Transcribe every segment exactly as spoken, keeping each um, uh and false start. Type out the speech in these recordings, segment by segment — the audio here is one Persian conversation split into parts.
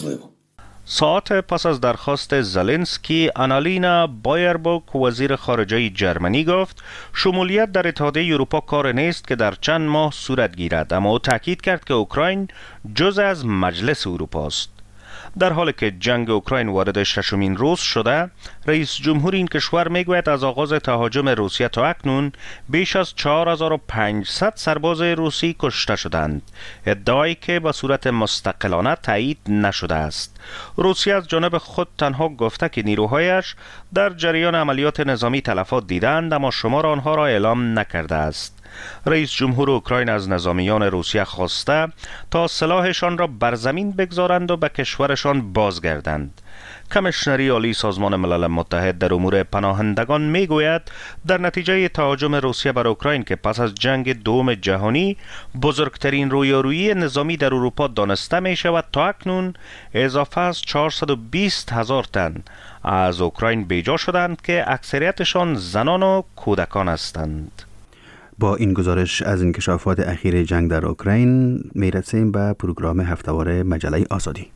ساعات پس از درخواست زلنسکی، آنالینا بایربوک وزیر خارجه جرمنی گفت شمولیت در اتحادیه اروپا کار نیست که در چند ماه صورت گیرد، اما او تاکید کرد که اوکراین جزء از مجلس اروپا است. در حالی که جنگ اوکراین وارد ششمین روز شده، رئیس جمهور این کشور میگوید از آغاز تهاجم روسیه تا اکنون بیش از چهار هزار و پانصد سرباز روسی کشته شدند، ادعایی که به صورت مستقلانه تایید نشده است. روسیه از جانب خود تنها گفته که نیروهایش در جریان عملیات نظامی تلفات دیدند، اما شمار آنها را اعلام نکرده است. رئیس جمهور اوکراین از نظامیان روسیه خواسته تا سلاحشان را بر زمین بگذارند و به کشورشان بازگردند. کمیشنری عالی سازمان ملل متحد در امور پناهندگان میگوید در نتیجه تهاجم روسیه بر اوکراین که پس از جنگ دوم جهانی بزرگترین رویارویی نظامی در اروپا دانسته می شود، تا اکنون اضافه از چهارصد و بیست هزار تن از اوکراین بیجا شدند که اکثریتشان زنان و کودکان هستند. با این گزارش از انکشافات اخیر جنگ در اوکراین میرسیم به پروگرام هفته‌وار مجله آزادی.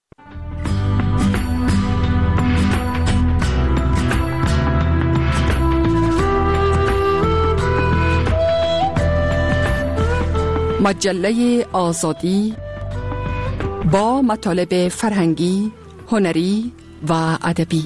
مجله آزادی با مطالب فرهنگی، هنری و ادبی.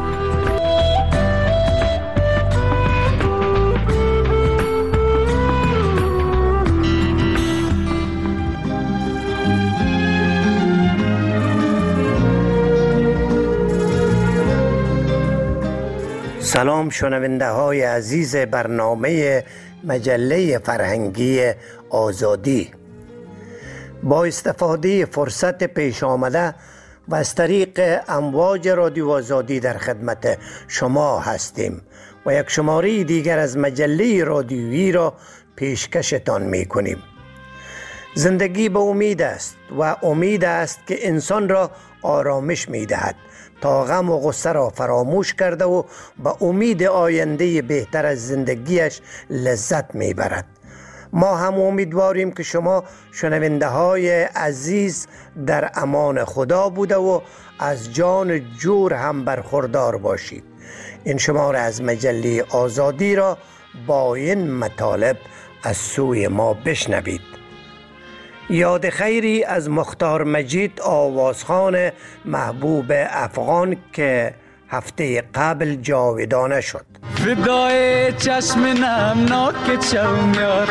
سلام شنونده های عزیز برنامه مجله فرهنگی آزادی. با استفاده فرصت پیش آمده و از طریق امواج رادیو آزادی در خدمت شما هستیم و یک شماره دیگر از مجله رادیویی را پیشکشتان می کنیم. زندگی به امید است و امید است که انسان را آرامش می دهد تا غم و غصه را فراموش کرده و با امید آینده بهتر از زندگیش لذت می برد. ما هم امیدواریم که شما شنونده های عزیز در امان خدا بوده و از جان جور هم برخوردار باشید. این شماره از مجله آزادی را با این مطالب از سوی ما بشنوید. یاد خیری از مختار مجید آوازخوان محبوب افغان که هفته قبل جاودانه شد. فدای چشم نمناک چومیار،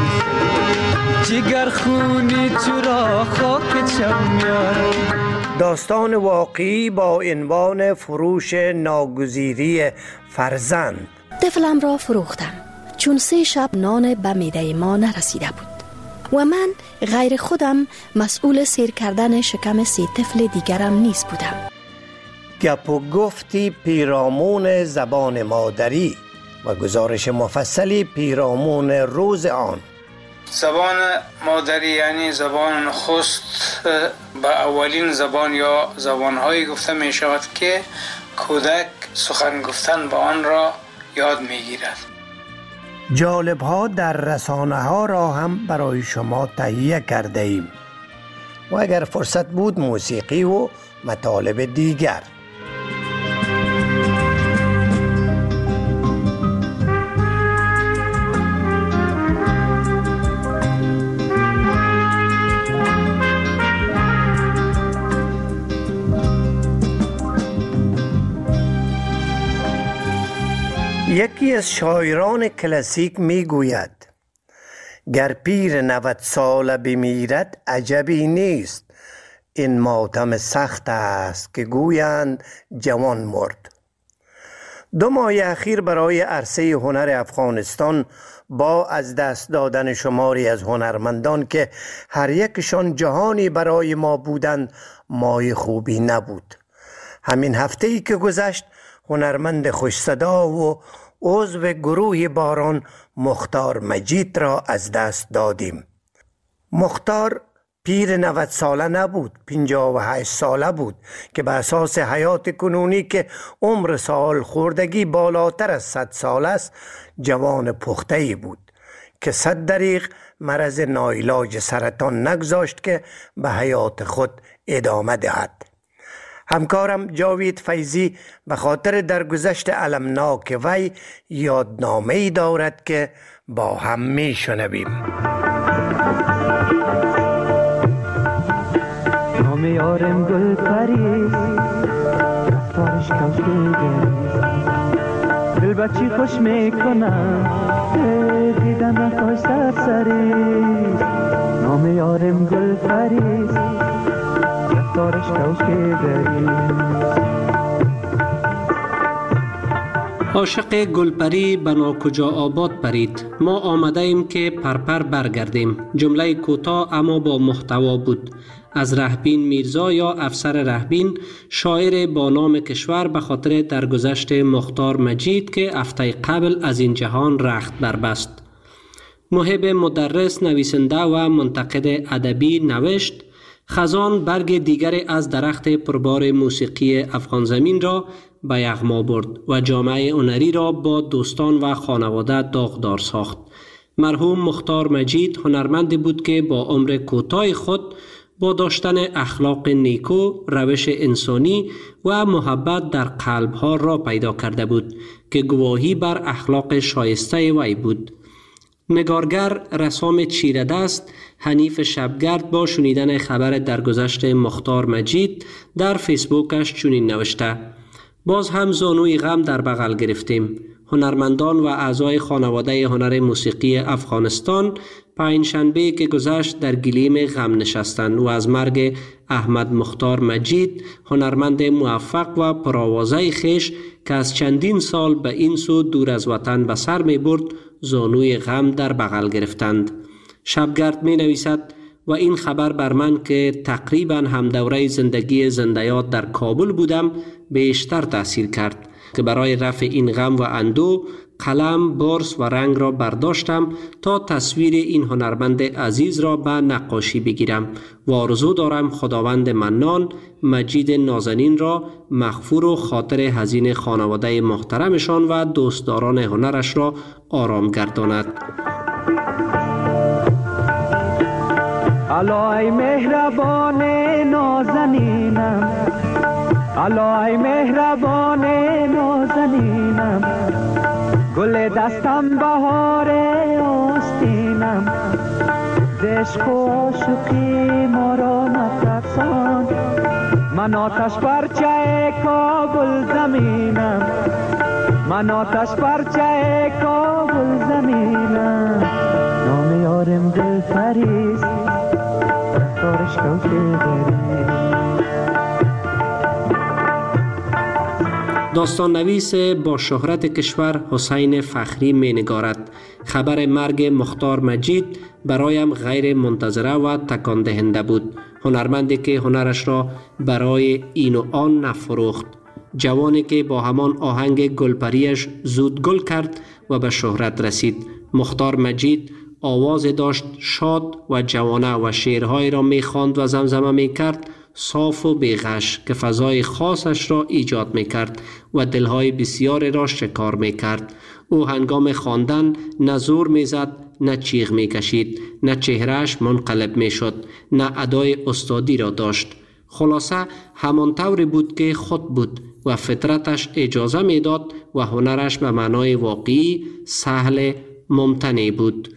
جگر خونی چرا خاک چومیار. داستان واقعی با عنوان فروش ناگزیری فرزند. طفلم را فروختم چون سه شب نان به معده ما نرسیده بود و من غیر خودم مسئول سیر کردن شکم سه طفل دیگرم نیز بودم. گپ و گفتی پیرامون زبان مادری و گزارش مفصلی پیرامون روز آن. زبان مادری یعنی زبان نخست به اولین زبان یا زبانهایی گفته می شود که کودک سخن گفتن با آن را یاد می گیرد. جالب ها در رسانه ها را هم برای شما تهیه کرده ایم و اگر فرصت بود موسیقی و مطالب دیگر. یکی از شاعران کلاسیک می گوید گر پیر نود ساله بمیرد عجبی نیست، این ماتم سخت است که گویند جوان مرد. دو ماه اخیر برای عرصه هنر افغانستان با از دست دادن شماری از هنرمندان که هر یکشان جهانی برای ما بودند مای خوبی نبود. همین هفته ای که گذشت هنرمند خوش صدا و عضو گروه باران مختار مجید را از دست دادیم. مختار پیر نود ساله نبود، پنجاه و هشت ساله بود که به اساس حیات کنونی که عمر سال خوردگی بالاتر از صد سال است جوان پخته‌ای بود که صد دریغ مرض ناعلاج سرطان نگذاشت که به حیات خود ادامه دهد. همکارم جاوید فیضی به خاطر درگذشت المناک وی یادنامه‌ای دارد که با هم می شنویم. نام یارم گل پریز رفتارش کوشیده دل بچی خوش میکنم دیدم نکاش سرسری. نام یارم گل پریز رفتارش کوشیده. عاشق گلپری بنا کجا آباد پرید. ما آمده ایم که پرپر برگردیم. جمله کوتاه اما با محتوا بود. از رهبین میرزا یا افسر رهبین، شاعر با نام کشور به خاطر درگذشت مختار مجید که هفته قبل از این جهان رخت بربست. محب مدرس، نویسنده و منتقد ادبی نوشت: خزان برگ دیگری از درخت پربار موسیقی افغان زمین را به یغما برد و جامعه هنری را با دوستان و خانواده داغدار ساخت. مرحوم مختار مجید هنرمندی بود که با عمر کوتاه خود با داشتن اخلاق نیکو، روش انسانی و محبت در قلبها را پیدا کرده بود که گواهی بر اخلاق شایسته وی بود. نگارگر رسام چیره دست حنیف شبگرد با شنیدن خبر درگذشت مختار مجید در فیسبوکش چنین نوشته: باز هم زانوی غم در بغل گرفتیم. هنرمندان و اعضای خانواده هنر موسیقی افغانستان پنجشنبه که گذشت در گلیم غم نشستند و از مرگ احمد مختار مجید، هنرمند موفق و پرآوازه خویش که از چندین سال به این سو دور از وطن به سر می برد، زانوی غم در بغل گرفتند. شبگرد می نویسد: و این خبر بر من که تقریبا هم دوره زندگی زندیات در کابل بودم بیشتر تأثیر کرد که برای رفع این غم و اندو قلم، برس و رنگ را برداشتم تا تصویر این هنرمند عزیز را به نقاشی بگیرم و آرزو دارم خداوند منان مجید نازنین را مغفور و خاطر حزین خانواده محترمشان و دوستداران هنرش را آرام گرداند. الای مهربان نازنینم، الای مهربان نازنینم، گل دستم بهار آستینم، عشق و عاشقی ما را نترسان، من آتش پرچه کابل زمینم، من آتش پرچه کابل زمینم. نام یارم دل فریز رفتارش کوشیده. داستان نویس با شهرت کشور حسین فخری می نگارد: خبر مرگ مختار مجید برایم غیر منتظره و تکان دهنده بود. هنرمندی که هنرش را برای این و آن نفروخت، جوانی که با همان آهنگ گلپریش زود گل کرد و به شهرت رسید. مختار مجید آواز داشت شاد و جوانه و شعرهای را می خواند و زمزمه می کرد، صاف و بیغش که فضای خاصش را ایجاد می کرد و دلهای بسیار را شکار می کرد. او هنگام خواندن نه زور می زد، نه چیغ می کشید، نه چهرهش منقلب می شد، نه ادای استادی را داشت. خلاصه همان طوری بود که خود بود و فطرتش اجازه می داد و هنرش به معنای واقعی سهل ممتنع بود.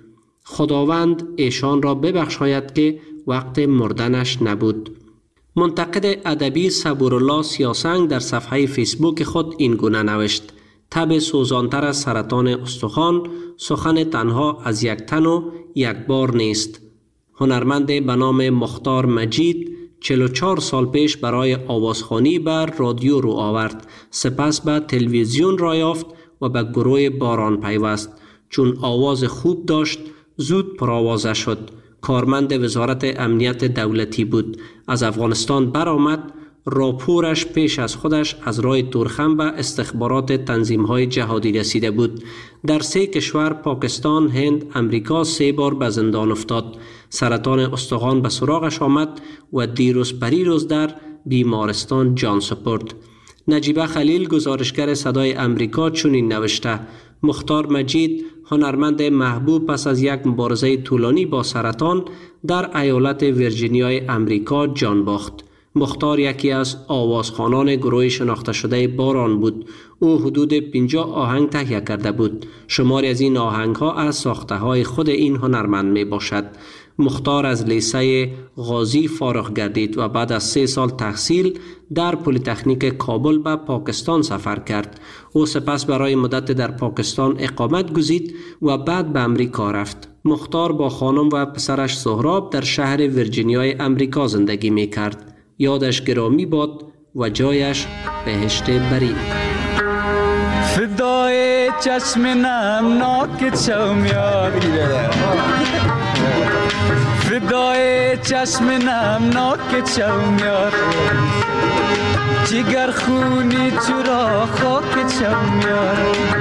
خداوند ایشان را ببخشاید که وقت مردنش نبود. منتقد ادبی صبورالله سیاسنگ در صفحه فیسبوک خود این گونه نوشت: تب سوزانتر از سرطان استخوان، سخن تنها از یک تن و یک بار نیست. هنرمند به نام مختار مجید چهل و چهار سال پیش برای آوازخوانی بر رادیو رو آورد، سپس به تلویزیون را یافت و به گروه باران پیوست. چون آواز خوب داشت زود پرآوازه شد. کارمند وزارت امنیت دولتی بود. از افغانستان برآمد. راپورش پیش از خودش از راه تورخم و استخبارات تنظیم‌های جهادی رسیده بود. در سه کشور پاکستان، هند، امریکا سه بار به زندان افتاد. سرطان استخوان به سراغش آمد و دیروز پریروز در بیمارستان جان سپرد. نجیبه خلیل گزارشگر صدای امریکا چنین نوشته: مختار مجید هنرمند محبوب پس از یک مبارزه طولانی با سرطان در ایالت ویرجینیای امریکا جان باخت. مختار یکی از آوازخوانان گروه شناخته شده باران بود. او حدود پنجاه آهنگ تهیه کرده بود. شماری از این آهنگ ها از ساخته های خود این هنرمند می باشد. مختار از لیسه غازی فارغ گردید و بعد از سه سال تحصیل در پلی‌تکنیک کابل به پاکستان سفر کرد. او سپس برای مدت در پاکستان اقامت گزید و بعد به امریکا رفت. مختار با خانم و پسرش سهراب در شهر ویرجینیای امریکا زندگی می کرد. یادش گرامی باد و جایش بهشت برین. فدای چشم نمناک چومیار، فدای چشم نمناک چومیار، جگر خونی چرا خاک چومیار،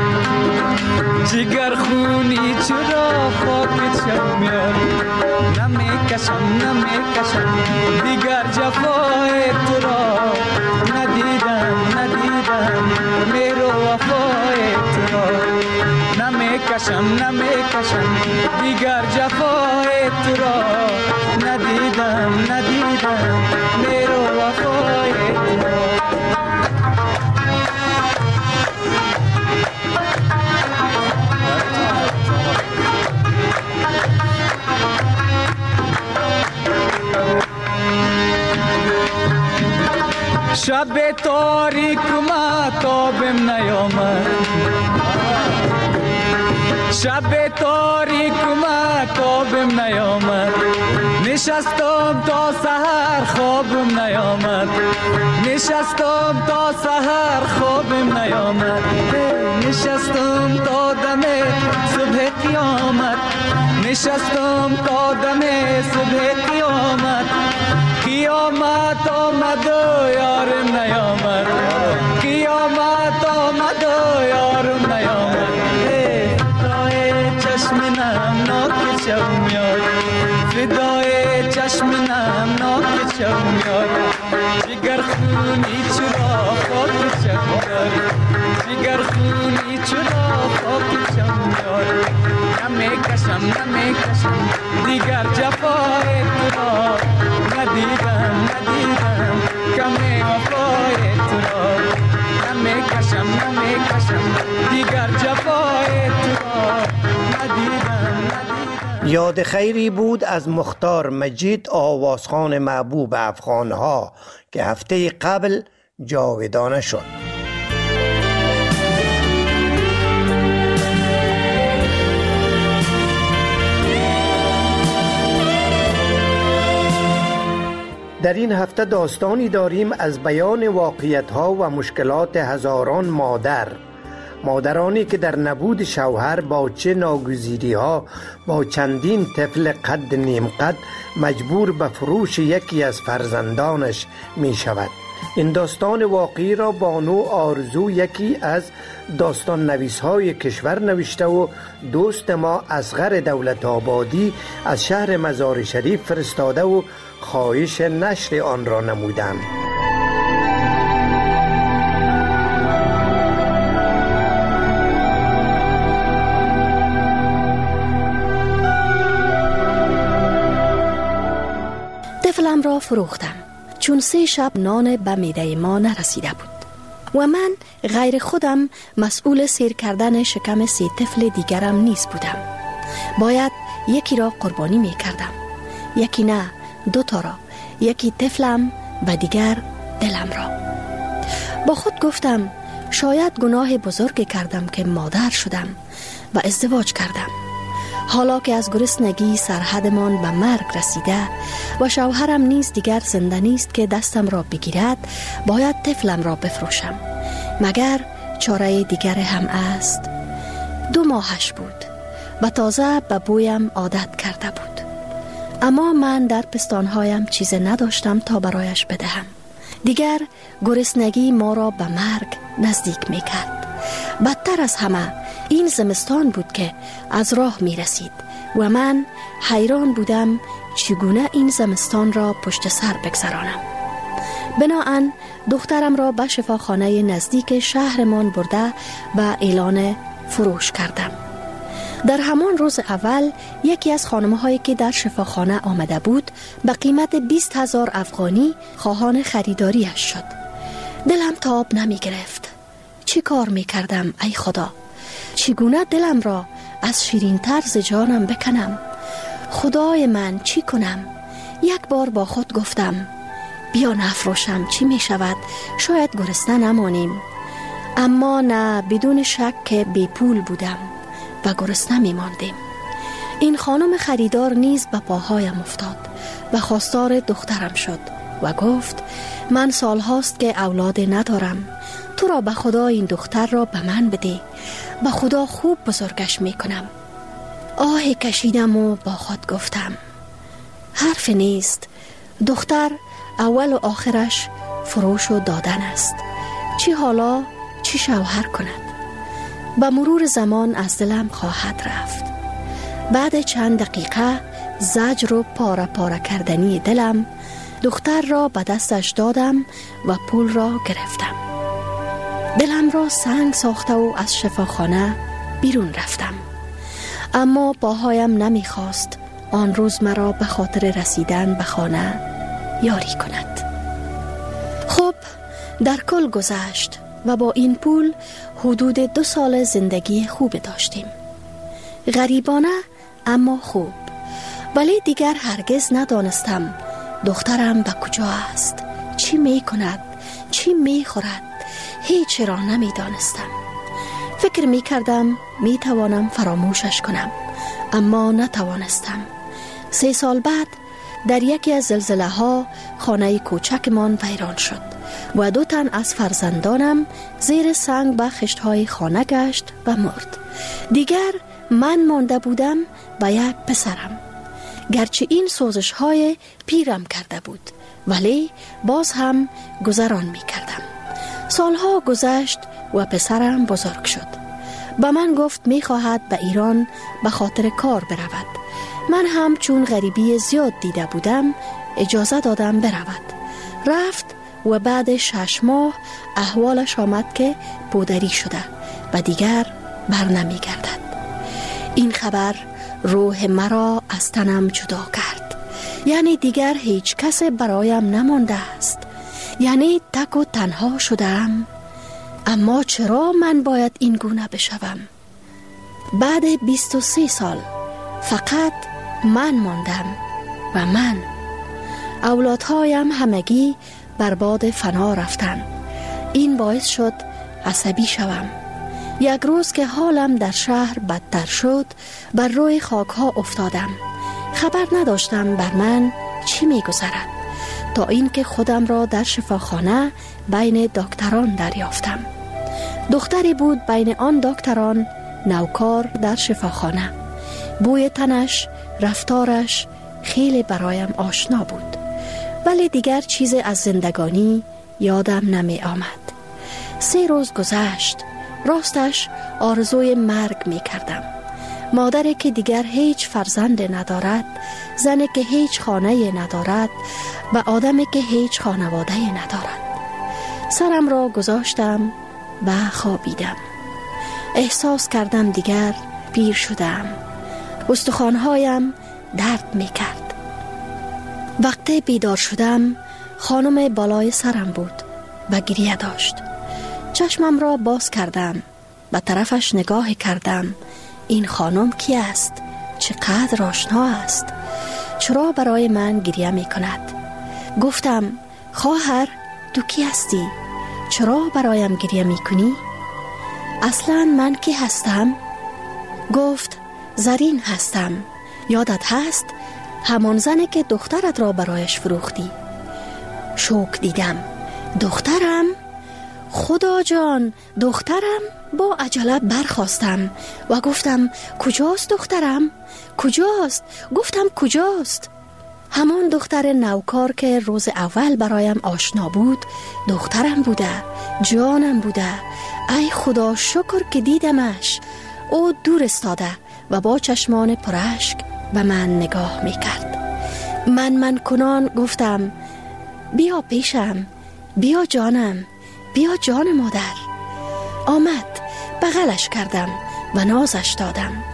جگر خونی چرا خاک چومیار. نمیکشم نمیکشم دیگر جفای تو را، ندیدم ندیدم میرو وفای تو را. نمیکشم نمیکشم دیگر جفای تو را، ندیدم ندیدم میرو وفای تو را. شب تاریک ماتابم نیامد، شب تاریک ماتابم نیامد، نشستم تا سحر خوابم نیامد، نشستم تا سحر خوابم نیامد، نشستم تا دم صبح قیامت، نشستم تا دم صبح قیامت. قیامت آمد و یارم نیامد، قیامت آمد و یارم نیامد. فدای چشم نمناک چومیار، فدای چشم نمناک چومیار، جگر خونی چرا خاک چومیار، جگر خونی چرا خاک چومیار. نمیکشم نمیکشم دیگر جفای تو را، ندیدم ندیدم کمی وفای تو را. نمیکشم نمیکشم دیگر جفای تو را، ندیدم ندیدم. یاد خیری بود از مختار مجید، آوازخوان محبوب افغانها که هفته قبل جاودانه شد. در این هفته داستانی داریم از بیان واقعیت‌ها و مشکلات هزاران مادر، مادرانی که در نبود شوهر با چه ناگزیری‌ها با چندین طفل قد نیم قد مجبور به فروش یکی از فرزندانش می شود. این داستان واقعی را بانو آرزو، یکی از داستان نویس‌های کشور، نوشته و دوست ما اصغر دولت آبادی از شهر مزار شریف فرستاده و خواهش نشر آن را نمودند. طفلم را فروختم چون سه شب نان به معده ما نرسیده بود و من غیر خودم مسئول سیر کردن شکم سه طفل دیگرم نیز بودم. باید یکی را قربانی می کردم، یکی نه، دو تا را، یکی طفلم و دیگر دلم را. با خود گفتم شاید گناه بزرگی کردم که مادر شدم و ازدواج کردم. حالا که از گرسنگی سرحدمان به مرگ رسیده و شوهرم نیز دیگر زنده نیست که دستم را بگیرد، باید طفلم را بفروشم. مگر چاره دیگر هم است؟ دو ماهش بود و تازه به بویم عادت کرده بود، اما من در پستانهایم چیز نداشتم تا برایش بدهم. دیگر گرسنگی ما را به مرگ نزدیک می کرد. بدتر از همه این زمستان بود که از راه می رسید و من حیران بودم چگونه این زمستان را پشت سر بگذرانم. بناهن دخترم را به شفاخانه نزدیک شهرمان برده و اعلان فروش کردم. در همان روز اول یکی از خانم‌هایی که در شفاخانه آمده بود به قیمت بیست هزار افغانی خواهان خریداریش شد. دلم تاب نمی گرفت. چی کار می کردم ای خدا؟ چگونه دلم را از شیرین طرز جانم بکنم؟ خدای من چی کنم؟ یک بار با خود گفتم بیا نفروشم، چی می شود؟ شاید گرسنه نمانیم. اما نه، بدون شک که بی پول بودم و گرسنه می ماندیم. این خانم خریدار نیز به پاهایم افتاد و خواستار دخترم شد و گفت من سال هاست که اولاد ندارم، تو را به خدا این دختر را به من بده، به خدا خوب بزرگش می کنم. آهی کشیدم و با خود گفتم حرف نیست، دختر اول و آخرش فروش و دادن است، چی حالا چی شوهر کند؟ به مرور زمان از دلم خواهد رفت. بعد چند دقیقه زجر و پاره پاره کردنی دلم دختر را به دستش دادم و پول را گرفتم. دلم را سنگ ساخته و از شفاخانه بیرون رفتم. اما پاهایم نمیخواست آن روز مرا به خاطر رسیدن به خانه یاری کند. خب در کل گذشت و با این پول حدود دو سال زندگی خوب داشتیم. غریبانه اما خوب. ولی دیگر هرگز ندانستم دخترم به کجا است، چی می کند، چی می خورد. هیچ را نمی دانستم. فکر می کردم می توانم فراموشش کنم، اما نتوانستم. سه سال بعد در یکی از زلزله ها خانه کوچکمان ویران شد و دو تن از فرزندانم زیر سنگ به خشت‌های خانه گشت و مرد. دیگر من مانده بودم و یک پسرم. گرچه این سوزش های پیرم کرده بود ولی باز هم گذران می کردم. سالها گذشت و پسرم بزرگ شد. به من گفت می خواهد به ایران به خاطر کار برود. من هم چون غریبی زیاد دیده بودم اجازه دادم برود. رفت و بعد شش ماه احوالش آمد که پودری شده و دیگر بر نمی گردد. این خبر روح مرا از تنم جدا کرد. یعنی دیگر هیچ کس برایم نمانده است. یعنی تک و تنها شدم. اما چرا من باید این گونه بشوم؟ بعد بیست و سه سال فقط من ماندم و من. اولادهایم همگی برباد فنا رفتن. این باعث شد عصبی شوم. یک روز که حالم در شهر بدتر شد بر روی خاک ها افتادم. خبر نداشتم بر من چی می گذرد تا اینکه خودم را در شفاخانه بین دکتران دریافتم. دختری بود بین آن دکتران نوکار در شفاخانه. بوی تنش، رفتارش خیلی برایم آشنا بود ولی دیگر چیز از زندگانی یادم نمی آمد. سه روز گذشت. راستش آرزوی مرگ می کردم. مادری که دیگر هیچ فرزند ندارد، زنی که هیچ خانه ندارد و آدمی که هیچ خانواده ندارد. سرم را گذاشتم و خوابیدم. احساس کردم دیگر پیر شدم. استخوان‌هایم درد می کرد. وقتی بیدار شدم خانم بالای سرم بود و گریه داشت. چشمم را باز کردم، به طرفش نگاه کردم. این خانم کی است؟ چقدر آشنا است؟ چرا برای من گریه می کند؟ گفتم خواهر تو کی هستی؟ چرا برایم گریه می کنی؟ اصلا من کی هستم؟ گفت زرین هستم. یادت هست؟ همان زنی که دخترت را برایش فروختی. شوک دیدم. دخترم؟ خدا جان، دخترم؟ با عجله برخاستم و گفتم کجاست دخترم؟ کجاست؟ گفتم کجاست؟ همان دختر نوکار که روز اول برایم آشنا بود دخترم بوده، جانم بوده. ای خدا شکر که دیدمش. او دور استاده و با چشمان پراشک به من نگاه میکرد. من من کنان گفتم بیا پیشم، بیا جانم، بیا جان مادر. آمد، بغلش کردم و نازش دادم.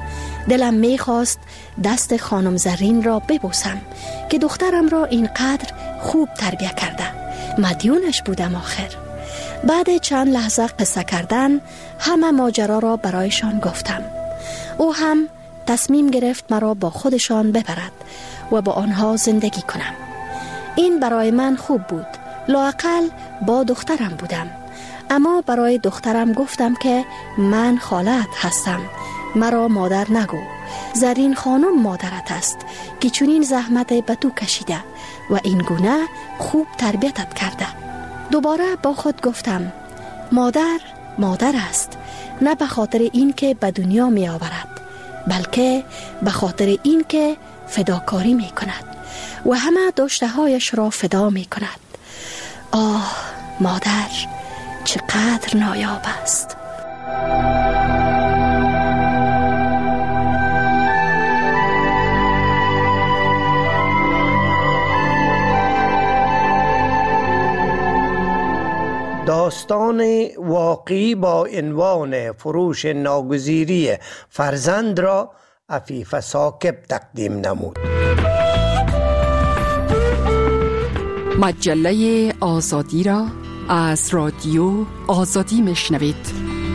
دلم میخواست دست خانم زرین را ببوسم که دخترم را اینقدر خوب تربیت کرده. مدیونش بودم آخر. بعد چند لحظه قصه کردن همه ماجرا را برایشان گفتم. او هم تصمیم گرفت مرا با خودشان ببرد و با آنها زندگی کنم. این برای من خوب بود. لااقل با دخترم بودم. اما برای دخترم گفتم که من خالت هستم، مرا مادر نگو. زرین خانم مادرت است که چنین زحمت به تو کشیده و این گونه خوب تربیتت کرده. دوباره با خود گفتم مادر مادر است، نه به خاطر این که به دنیا می آورد، بلکه به خاطر این که فداکاری می کند و همه داشته هایش را فدا می کند. آه مادر چقدر نایاب است. داستان واقعی با عنوان فروش ناگزیری فرزند را عفیف ثاقب تقدیم نمود. مجله آزادی را از رادیو آزادی میشنوید.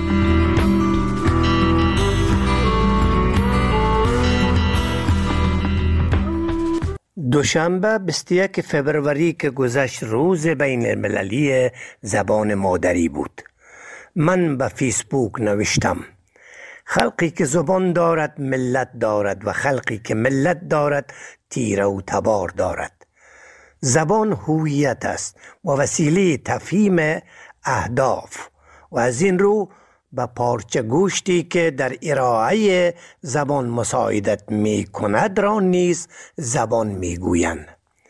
دوشنبه بیست و یک فبروری که گذشت روز بین المللی زبان مادری بود. من به فیسبوک نوشتم خلقی که زبان دارد ملت دارد و خلقی که ملت دارد تیره و تبار دارد. زبان هویت است و وسیله تفهیم اهداف و از این رو به پارچه گوشتی که در ارائه زبان مساعدت می کند را نیز زبان می گویند.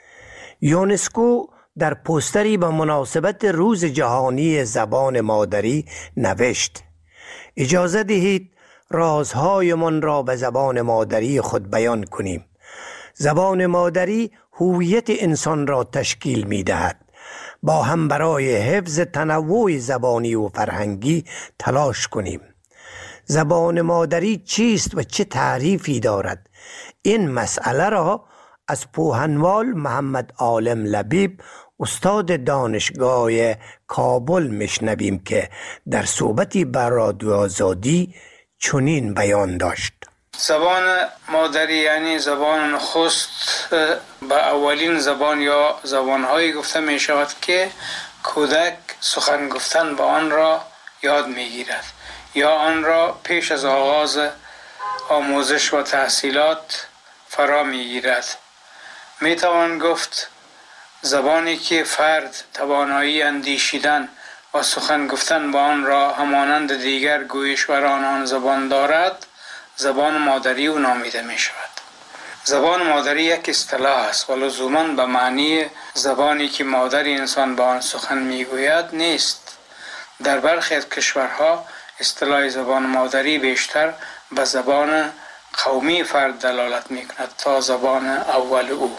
یونسکو در پوستری به مناسبت روز جهانی زبان مادری نوشت اجازه دهید رازهایمان را به زبان مادری خود بیان کنیم. زبان مادری هویت انسان را تشکیل می دهد. با هم برای حفظ تنوع زبانی و فرهنگی تلاش کنیم. زبان مادری چیست و چه تعریفی دارد؟ این مسئله را از پوهنوال محمد عالم لبیب استاد دانشگاه کابل میشنویم که در صحبتی بر رادیو آزادی چنین بیان داشت. زبان مادری یعنی زبان نخست با اولین زبان یا زبانهایی گفته می شود که کودک سخن گفتن با آن را یاد می گیرد یا آن را پیش از آغاز آموزش و تحصیلات فرا می گیرد. می توان گفت زبانی که فرد توانایی اندیشیدن و سخن گفتن با آن را همانند دیگر گویشوران آن زبان دارد زبان مادری او نامیده می شود. زبان مادری یک اصطلاح است و لزوماً به معنی زبانی که مادر انسان با آن سخن می گوید نیست. در برخی از کشورها اصطلاح زبان مادری بیشتر به زبان قومی فرد دلالت می کند تا زبان اول او.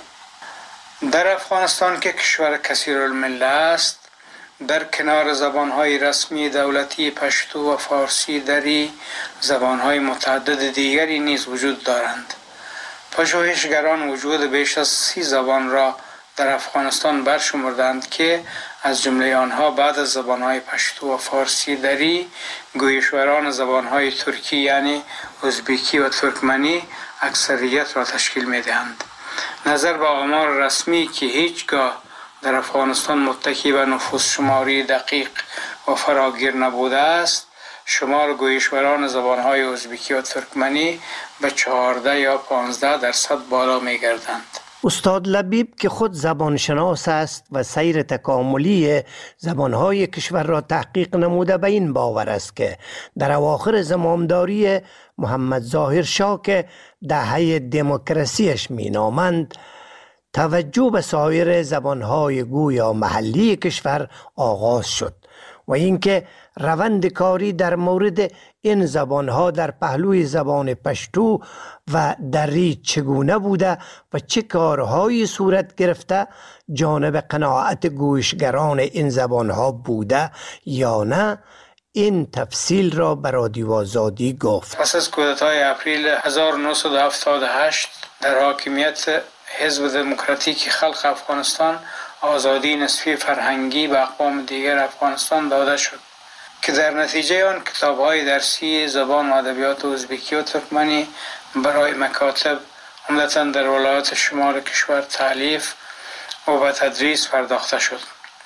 در افغانستان که کشور کثیرالمله است، در کنار زبانهای رسمی دولتی پشتو و فارسی دری زبانهای متعدد دیگری نیز وجود دارند. پژوهشگران وجود بیش از سی زبان را در افغانستان برشمردند که از جمله آنها بعد از زبانهای پشتو و فارسی دری گویشوران زبانهای ترکی یعنی ازبکی و ترکمنی اکثریت را تشکیل می دهند. نظر به آمار رسمی که هیچگاه در افغانستان متکی به نفوس شماری دقیق و فراگیر نبوده است، شمار گویشوران زبانهای ازبکی و ترکمنی به چهارده یا پانزده درصد بالا می گردند. استاد لبیب که خود زبانشناس است و سیر تکاملی زبانهای کشور را تحقیق نموده به این باور است که در اواخر زمامداری محمد ظاهر شاه که دهه دموکراسیش می نامند توجه به سایر زبانهای گویا محلی کشور آغاز شد و اینکه روند کاری در مورد این زبانها در پهلوی زبان پشتو و دری چگونه بوده و چه کارهایی صورت گرفته جانب قناعت گوشگران این زبانها بوده یا نه، این تفصیل را به رادیو آزادی گفت. پس از کودتای اپریل هزار و نهصد و هفتاد و هشت در حاکمیت حزب دموکراتیک خلق افغانستان آزادی نسبی فرهنگی به اقوام دیگر افغانستان داده شد که در نتیجه آن کتاب‌های درسی زبان و ادبیات ازبکی و ترکمنی برای مکاتب عمدتاً در ولایات شمال کشور تألیف و به تدریس پرداخته شد.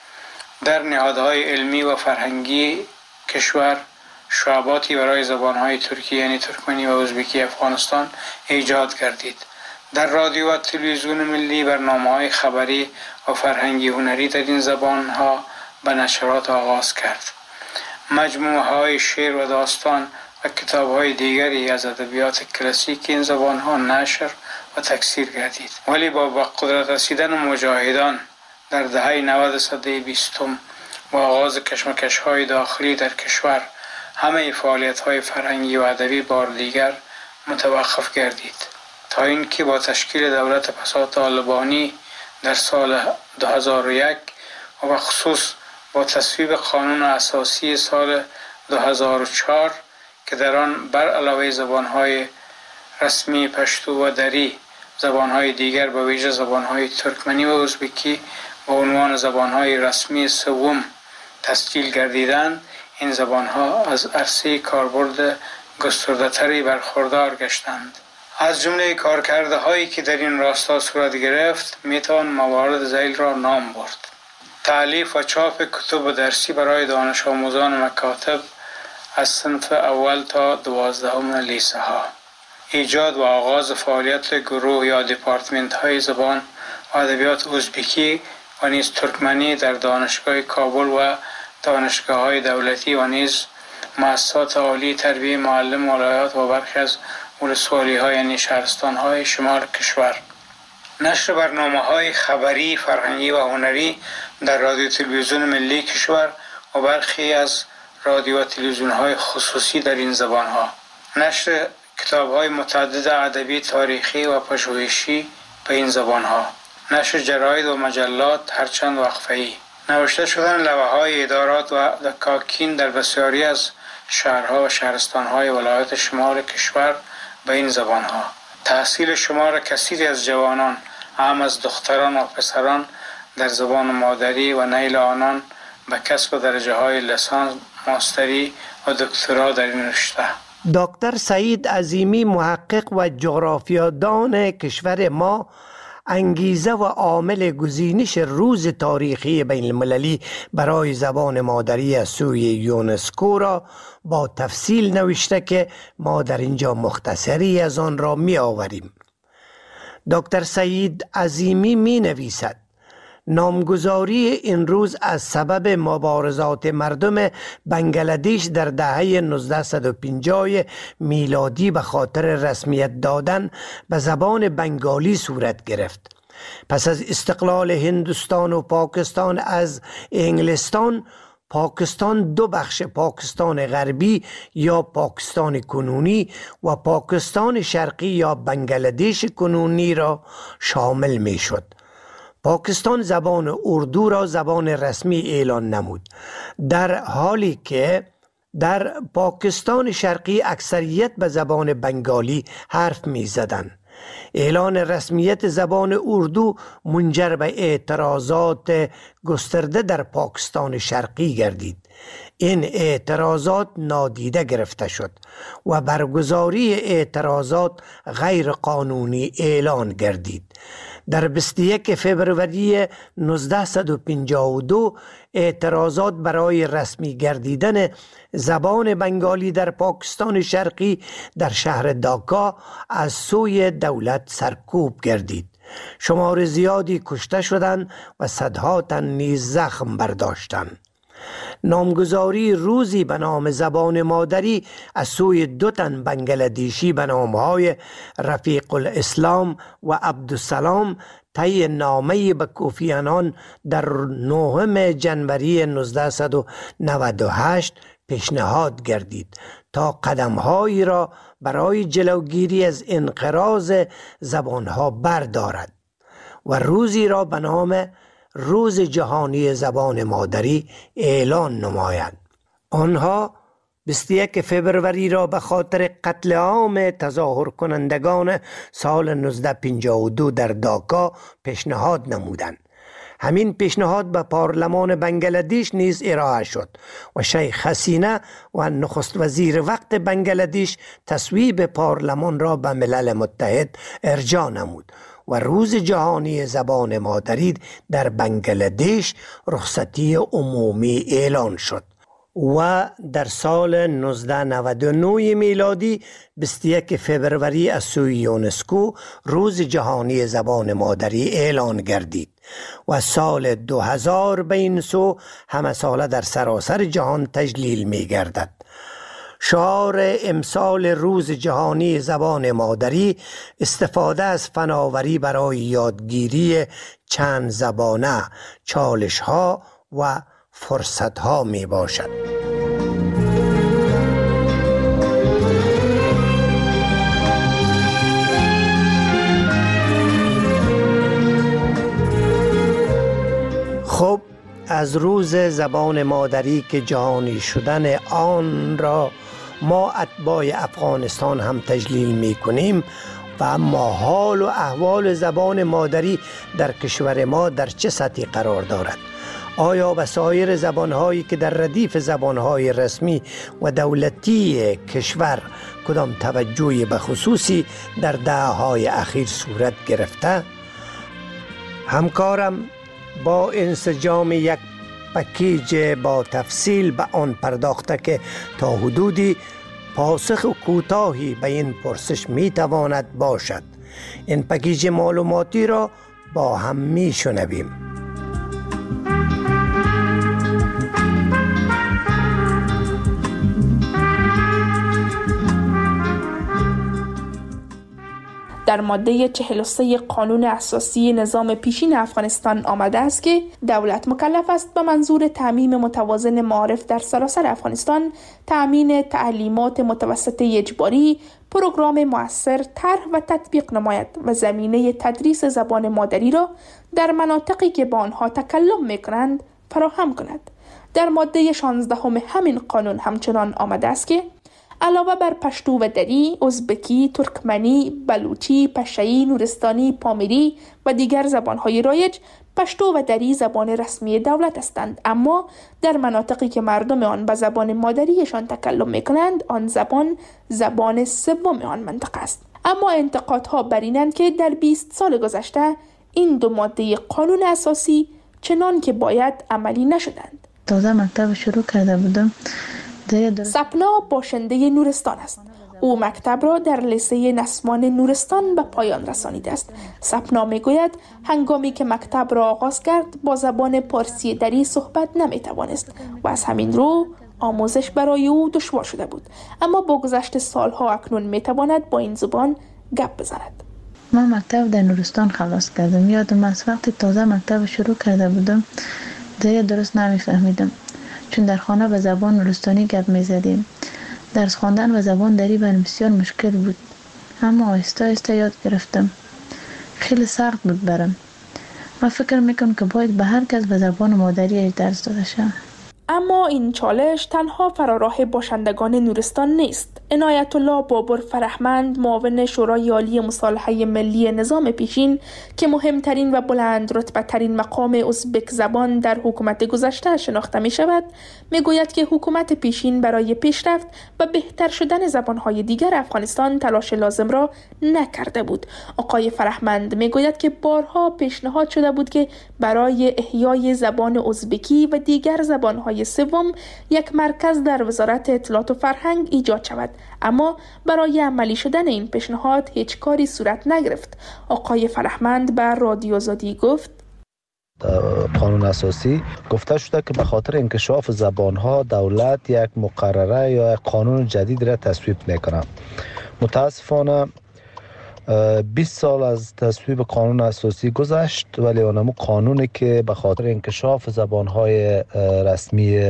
در نهادهای علمی و فرهنگی کشور شعباتی برای زبانهای ترکی یعنی ترکمنی و ازبکی افغانستان ایجاد گردید. در رادیو و تلویزیون ملی برنامه‌های خبری و فرهنگی هنری در این زبانها به نشرات آغاز کرد. مجموعه‌های شعر و داستان و کتاب‌های دیگری از ادبیات کلاسیک این زبان‌ها نشر و تکثیر گردید. ولی با به قدرت رسیدن مجاهدان در دهه نود سده بیستم و آغاز کشمکش‌های داخلی در کشور همه فعالیت‌های فرهنگی و ادبی بار دیگر متوقف گردید تا اینکه با تشکیل دولت پسا طالبانی در سال دو هزار و یک و به خصوص با تصویب قانون اساسی سال دو هزار و چهار که در آن بر علاوه زبان‌های رسمی پشتو و دری زبان‌های دیگر به ویژه زبان‌های ترکمنی و ازبکی با عنوان زبان‌های رسمی سوم تسجیل گردیدند، این زبان‌ها از عرصه کاربرد گسترده‌تری برخوردار گشتند. از جمله کارکرده‌هایی که در این راستا صورت گرفت میتوان موارد ذیل را نام برد: تألیف و چاپ کتب درسی برای دانش آموزان مکاتب از صنف اول تا دوازدهم لیسه ها، ایجاد و آغاز فعالیت گروه یا دپارتمنت های زبان و ادبیات ازبکی و نیز ترکمنی در دانشگاه کابل و دانشگاه های دولتی و نیز مؤسسات عالی تربیت معلم ولایات و برخی از ولسوالی های یعنی شهرستان های شمال کشور. نشر برنامه های خبری، فرهنگی و هنری در رادیو تلویزیون ملی کشور و برخی از رادیو و تلویزیون های خصوصی در این زبان ها. نشر کتاب های متعدد ادبی، تاریخی و پژوهشی به این زبان ها. نشر جراید و مجلات هرچند وقفه‌ای. نوشته شدن لوحه های ادارات و دکاکین در بسیاری از شهرها و شهرستان های ولایات شمال کشور به این زبان ها. تحصیل شمار کثیری از جوانان، هم از دختران و پسران در زبان مادری و نیل آنان به کسب درجه های لیسانس، ماستری و دکترا در این رشته. دکتر سعید عظیمی، محقق و جغرافیادان کشور ما، انگیزه و عامل گزینش روز تاریخی بین المللی برای زبان مادری از سوی یونسکو را با تفصیل نوشته که ما در اینجا مختصری از آن را می آوریم. دکتر سعید عظیمی می نویسد: نامگذاری این روز از سبب مبارزات مردم بنگلادش در دهه نوزده و پنجاه میلادی به خاطر رسمیت دادن به زبان بنگالی صورت گرفت. پس از استقلال هندوستان و پاکستان از انگلستان، پاکستان دو بخش پاکستان غربی یا پاکستان کنونی و پاکستان شرقی یا بنگلادش کنونی را شامل می شد. پاکستان زبان اردو را زبان رسمی اعلان نمود، در حالی که در پاکستان شرقی اکثریت به زبان بنگالی حرف می زدند. اعلان رسمیت زبان اردو منجر به اعتراضات گسترده در پاکستان شرقی گردید. این اعتراضات نادیده گرفته شد و برگزاری اعتراضات غیر قانونی اعلان گردید. در بیست و یک فوریه نوزده و پنجاه و دو اعتراضات برای رسمی گردیدن زبان بنگالی در پاکستان شرقی در شهر داکا از سوی دولت سرکوب گردید. شمار زیادی کشته شدند و صدها تن نیز زخم برداشتند. نامگذاری روزی به نام زبان مادری از سوی دو تن بنگلادشی به نامهای رفیق الاسلام و عبدالسلام طی نامه‌ای به کوفی عنان در نهم ژانویه نوزده و نود و هشت پیشنهاد گردید تا قدم‌هایی را برای جلوگیری از انقراض زبانها بردارد و روزی را به نام روز جهانی زبان مادری اعلان نماید. آنها بیست و یک فوریه را به خاطر قتل عام تظاهر کنندگان سال نوزده پنجاه و دو در داکا پیشنهاد نمودند. همین پیشنهاد به پارلمان بنگلادیش نیز ارائه شد و شیخ حسینه و نخست وزیر وقت بنگلادیش تصویب پارلمان را به ملل متحد ارجاع نمود و روز جهانی زبان مادری در بنگلادیش رخصتی عمومی اعلان شد و در سال نوزده نود و نه میلادی بیست و یک فوریه از سوی یونسکو روز جهانی زبان مادری اعلان گردید و سال دو هزار به این سو همه ساله در سراسر جهان تجلیل می گردد. شعار امسال روز جهانی زبان مادری استفاده از فناوری برای یادگیری چند زبانه، چالش ها و فرصت ها می باشد. خب از روز زبان مادری که جهانی شدن آن را ما اتباع افغانستان هم تجلیل می کنیم و اما حال و احوال زبان مادری در کشور ما در چه سطحی قرار دارد؟ آیا به سایر زبانهایی که در ردیف زبانهای رسمی و دولتی کشور کدام توجهی به خصوصی در دهه‌های اخیر صورت گرفته؟ همکارم با انسجام یک پکیج با تفصیل به آن پرداخته که تا حدودی پاسخ کوتاهی به این پرسش می تواند باشد. این پکیج معلوماتی را با هم می شنویم. در ماده چهل و سه قانون اساسی نظام پیشین افغانستان آمده است که دولت مکلف است به منظور تامین متوازن معارف در سراسر افغانستان تامین تعلیمات متوسطه اجباری، پروگرام مؤثر، طرح و تطبیق نماید و زمینه تدریس زبان مادری را در مناطقی که با آنها تکلم می‌کنند فراهم کند. در ماده شانزده همین قانون همچنان آمده است که علاوه بر پشتو و دری، ازبکی، ترکمنی، بلوچی، پشه‌ای، نورستانی، پامیری و دیگر زبانهای رایج، پشتو و دری زبان رسمی دولت هستند، اما در مناطقی که مردم آن به زبان مادریشان تکلم می‌کنند، آن زبان زبان سوم آن منطقه است. اما انتقادها بر اینند که در بیست سال گذشته این دو ماده قانون اساسی چنان که باید عملی نشدند. تازه مکتب شروع کرده بودم. سپنا باشنده نورستان است. او مکتب را در لیسه نسوان نورستان به پایان رسانیده است. سپنا میگوید هنگامی که مکتب را آغاز کرد با زبان پارسی دری صحبت نمیتوانست و از همین رو آموزش برای او دشوار شده بود، اما با گذشت سالها اکنون میتواند با این زبان گپ بزند. من مکتب در نورستان خلاص کردم. یادم از وقتی تازه مکتب شروع کرده بودم دیگه درست نمیفهمیدم، چون در خانه به زبان نورستانی گپ میزدیم. درس خواندن به زبان دری برام بسیار مشکل بود، اما آهسته آهسته یاد گرفتم. خیلی سخت بود برام. من فکر میکنم که باید به هر کس به زبان مادری درس داده شود. اما این چالش تنها فراراه باشندگان نورستان نیست. عنایت الله بابر فرهمند، معاون شورای عالی مصالحه ملی نظام پیشین که مهمترین و بلند رتبه ترین مقام ازبک زبان در حکومت گذشته شناخته می شود، می گوید که حکومت پیشین برای پیشرفت و بهتر شدن زبانهای دیگر افغانستان تلاش لازم را نکرده بود. آقای فرهمند می گوید که بارها پیشنهاد شده بود که برای احیای زبان ازبکی و دیگر زبانهای سوم یک مرکز در وزارت اطلاعات و فرهنگ ایجاد شود، اما برای عملی شدن این پیشنهاد هیچ کاری صورت نگرفت. آقای فرهمند بر رادیو آزادی گفت: قانون اساسی گفته شده که به خاطر انکشاف زبانها دولت یک مقرره یا یک قانون جدید را تصویب میکنه. متاسفانه بیست سال از تصویب قانون اساسی گذشت، ولی اونمو قانونی که به خاطر انکشاف زبانهای رسمی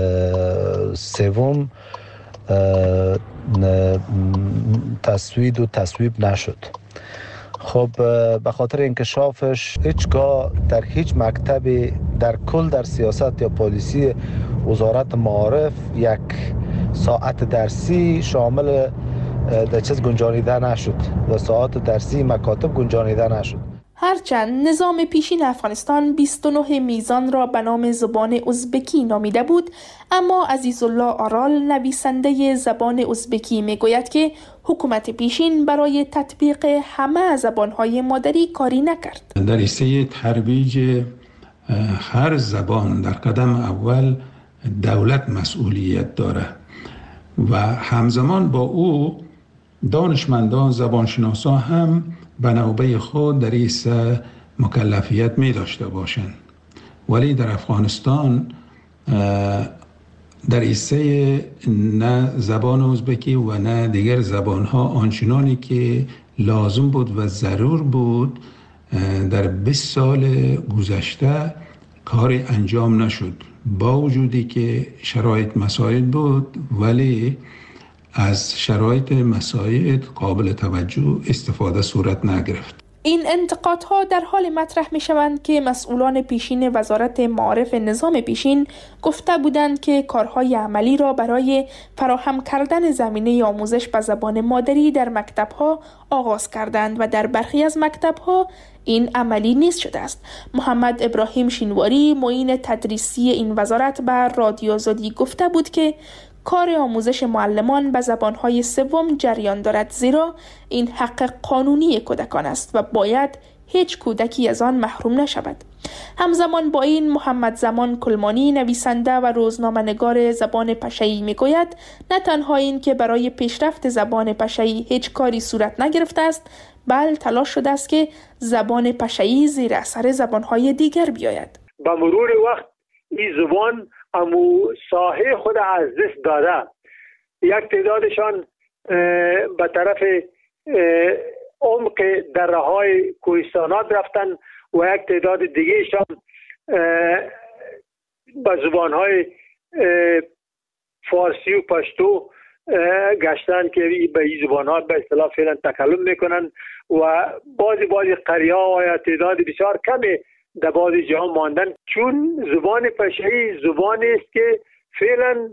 سوم تصویب و تصویب نشد. خب به خاطر انکشافش هیچگاه در هیچ مکتبی در کل در سیاست یا پالیسی وزارت معارف یک ساعت درسی شامل در چیز گنجانیده نشد و ساعت درسی مکاتب گنجانیده نشد. هرچند نظام پیشین افغانستان بیست و نه میزان را به نام زبان ازبکی نامیده بود، اما عزیزالله آرال نویسنده زبان ازبکی میگوید که حکومت پیشین برای تطبیق همه زبانهای مادری کاری نکرد. در ایسته ترویج هر زبان در قدم اول دولت مسئولیت داره و همزمان با او دانشمندان زبانشناسان هم به نوبه خود در این مکلفیت می داشته باشند. ولی در افغانستان در ایسته نه زبان ازبکی و نه دیگر زبانها آنچنانی که لازم بود و ضرور بود در بیست سال گذشته کاری انجام نشد. با وجودی که شرایط مساعد بود ولی از شرایط مساعد قابل توجه استفاده صورت نگرفت. این انتقادها در حال مطرح می شوند که مسئولان پیشین وزارت معارف نظام پیشین گفته بودند که کارهای عملی را برای فراهم کردن زمینه آموزش به زبان مادری در مکتبها آغاز کردند و در برخی از مکتبها این عملی نیست شده است. محمد ابراهیم شینواری معین تدریسی این وزارت به رادیو آزادی گفته بود که کار آموزش معلمان به زبانهای سوم جریان دارد، زیرا این حق قانونی کودکان است و باید هیچ کودکی از آن محروم نشود. همزمان با این محمد زمان کلمانی نویسنده و روزنامه‌نگار زبان پشه‌ای میگوید نه تنها این که برای پیشرفت زبان پشه‌ای هیچ کاری صورت نگرفته است، بل تلاش شده است که زبان پشه‌ای زیر اثر زبانهای دیگر بیاید. با مرور وقت این زبان امو ساحه خود از دست داده. یک تعدادشان به طرف عمق دره های کوهستانات رفتن و یک تعداد دیگهشان به زبان های فارسی و پشتو گشتن که به این زبان ها به اصطلاح فعلا تکلم میکنن و بعضی بعضی قریه ها یا تعداد بسیار کمی در بعضی جاها ماندن، چون زبان پشه‌ای زبانی است که فعلا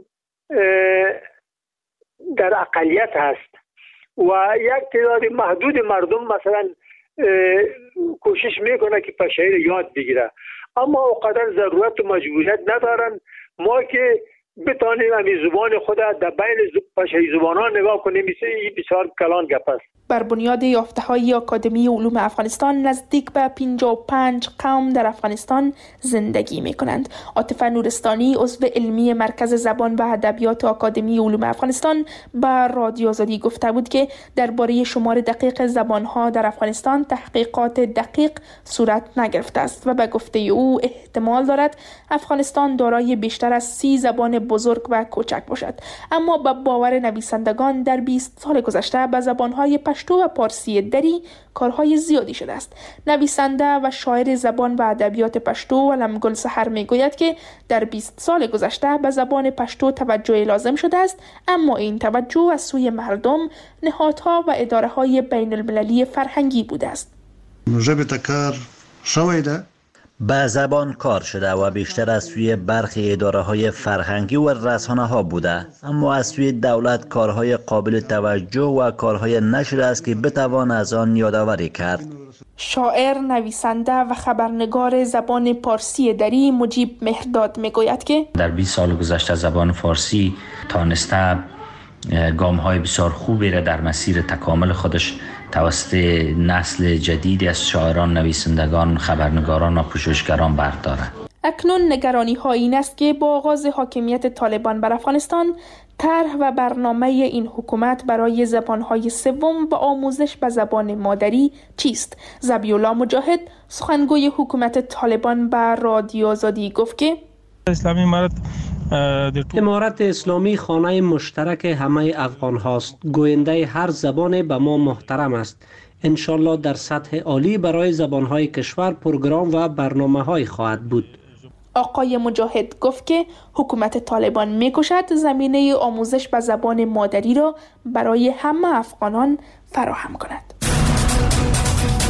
در اقلیت هست و یک تعداد محدود مردم مثلا کوشش میکنه که پشه‌ای رو یاد بگیره، اما اوقدر ضرورت و مجبوریت ندارن. ما که بتانیم همین زبان خود در بین پشه‌ای زبانان نگاه کنیم، این بسیار کلان گپ است. بر بنیاد یافته‌های آکادمی علوم افغانستان نزدیک به پنجاه و پنج قوم در افغانستان زندگی می‌کنند. عاطفه نورستانی عضو علمی مرکز زبان و ادبیات آکادمی علوم افغانستان به رادیو آزادی گفته بود که درباره شمار دقیق زبان‌ها در افغانستان تحقیقات دقیق صورت نگرفته است و به گفته او احتمال دارد افغانستان دارای بیشتر از سی زبان بزرگ و کوچک باشد، اما به باور نویسندگان در بیست سال گذشته به زبان‌های پشتو و پارسی دری کارهای زیادی شده است. نویسنده و شاعر زبان و ادبیات پشتو علم گل سحر میگوید که در بیست سال گذشته به زبان پشتو توجه لازم شده است، اما این توجه از سوی مردم، نهادها و اداره‌های بین المللی فرهنگی بوده است. به زبان کار شده و بیشتر از سوی برخی اداره‌های فرهنگی و رسانه‌ها بوده، اما از سوی دولت کارهای قابل توجه و کارهای نشده است که بتوان از آن یادآوری کرد. شاعر، نویسنده و خبرنگار زبان پارسی دری مجیب مهرداد میگوید که در بیست سال گذشته زبان فارسی تانسته گام‌های بسیار خوبی را در مسیر تکامل خودش توسط نسل جدیدی از شاعران، نویسندگان، خبرنگاران و پژوهشگران بردارد. اکنون نگرانی ها این است که با آغاز حاکمیت طالبان بر افغانستان، طرح و برنامه این حکومت برای زبانهای سوم و آموزش به زبان مادری چیست؟ ذبیح‌الله مجاهد، سخنگوی حکومت طالبان، به رادیو آزادی گفت که اسلامی امارت امارت اسلامی خانه مشترک همه افغان هاست. گوینده هر زبان به ما محترم است. انشالله در سطح عالی برای زبانهای کشور پروگرام و برنامه های خواهد بود. آقای مجاهد گفت که حکومت طالبان می‌کوشد زمینه آموزش به زبان مادری را برای همه افغانان فراهم کند.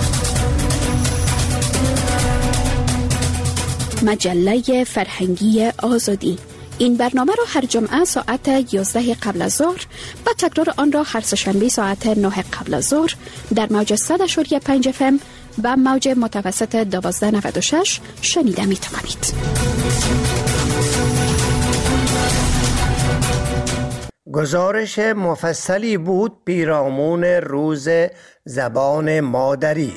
مجله فرهنگی آزادی. این برنامه را هر جمعه ساعت یازده قبل از ظهر و تکرار آن را هر سه‌شنبه ساعت نه قبل از ظهر در موج صد و پنج اف ام و موج متوسط دوازده نود و شش شنیده می توانید. گزارش مفصلی بود پیرامون روز زبان مادری.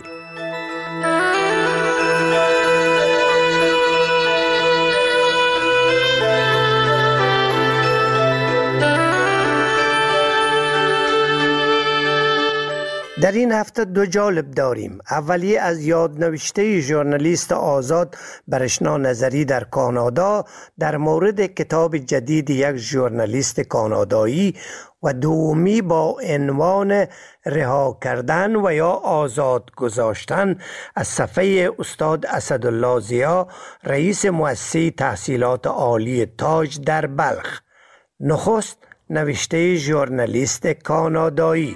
در این هفته دو جالب داریم. اولی از یادنوشته ژورنالیست آزاد برشنا نظری در کانادا در مورد کتاب جدید یک ژورنالیست کانادایی و دومی با عنوان رها کردن و یا آزاد گذاشتن از صفحه استاد اسدالله ضیا، رئیس مؤسسه تحصیلات عالی تاج در بلخ. نخست نوشته ژورنالیست کانادایی.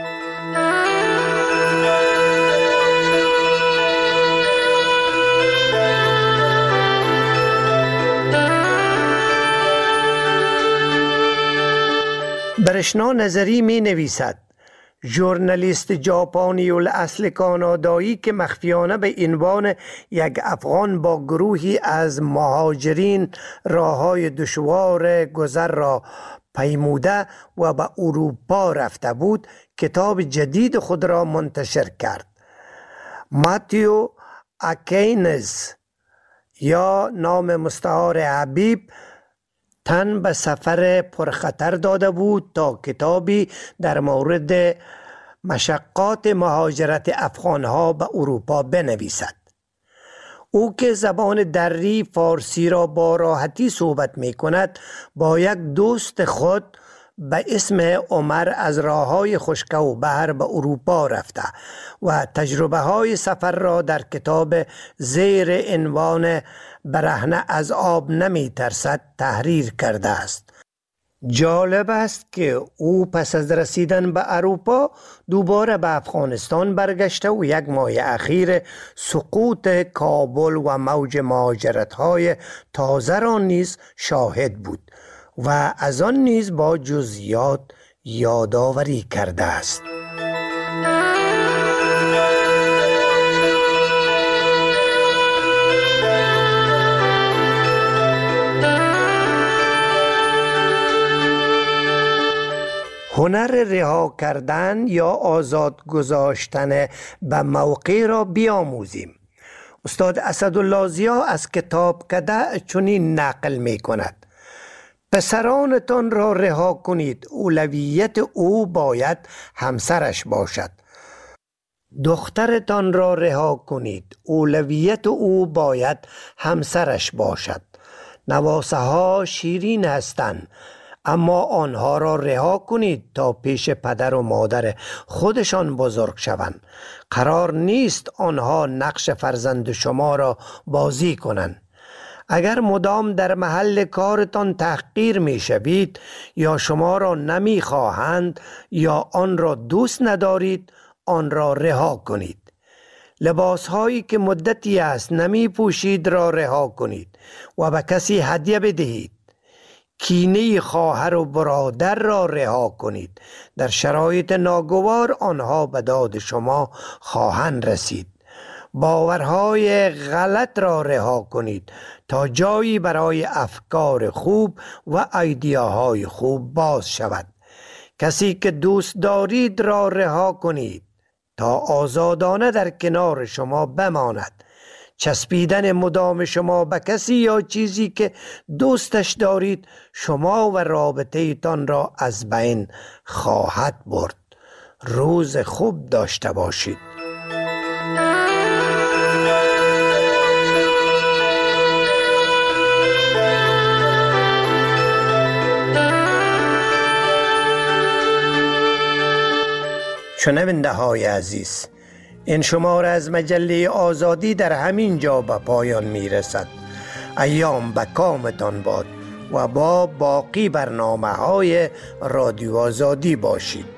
برشنا نظری می نویسد ژورنالیست ژاپنی الاصل کانادایی که مخفیانه به عنوان یک افغان با گروهی از مهاجرین راههای دشوار گذر را پیموده و به اروپا رفته بود، کتاب جدید خود را منتشر کرد. ماتیو اکینز یا نام مستعار حبیب تن به سفر پرخطر داده بود تا کتابی در مورد مشقات مهاجرت افغانها به اروپا بنویسد. او که زبان دری فارسی را با راحتی صحبت می کند، با یک دوست خود به اسم عمر از راههای خشکی و بحر به اروپا رفته و تجربه های سفر را در کتاب زیر عنوان برهنه از آب نمی ترسد تحریر کرده است. جالب است که او پس از رسیدن به اروپا دوباره به افغانستان برگشته و یک ماه اخیر سقوط کابل و موج مهاجرت های تازه را نیز شاهد بود و از آن نیز با جزئیات یادآوری کرده است. هنر رها کردن یا آزاد گذاشتن به موقع را بیاموزیم. استاد اسدالله ضیا از کتاب کده چنین نقل می کند: پسرانتان را رها کنید، اولویت او باید همسرش باشد. دخترتان را رها کنید، اولویت او باید همسرش باشد. نواسه ها شیرین هستند، اما آنها را رها کنید تا پیش پدر و مادر خودشان بزرگ شوند. قرار نیست آنها نقش فرزند شما را بازی کنند. اگر مدام در محل کارتان تحقیر می شوید یا شما را نمی خواهند یا آن را دوست ندارید، آن را رها کنید. لباس هایی که مدتی است نمی پوشید را رها کنید و به کسی هدیه بدهید. کینه خواهر و برادر را رها کنید. در شرایط ناگوار آنها به داد شما خواهند رسید. باورهای غلط را رها کنید تا جایی برای افکار خوب و ایدیاهای خوب باز شود. کسی که دوست دارید را رها کنید تا آزادانه در کنار شما بماند. چسبیدن مدام شما به کسی یا چیزی که دوستش دارید شما و رابطه تان را از بین خواهد برد. روز خوب داشته باشید. شنونده های عزیز، این شماره از مجله آزادی در همین جا به پایان می رسد. ایام به کامتان باد و با باقی برنامه های رادیو آزادی باشید.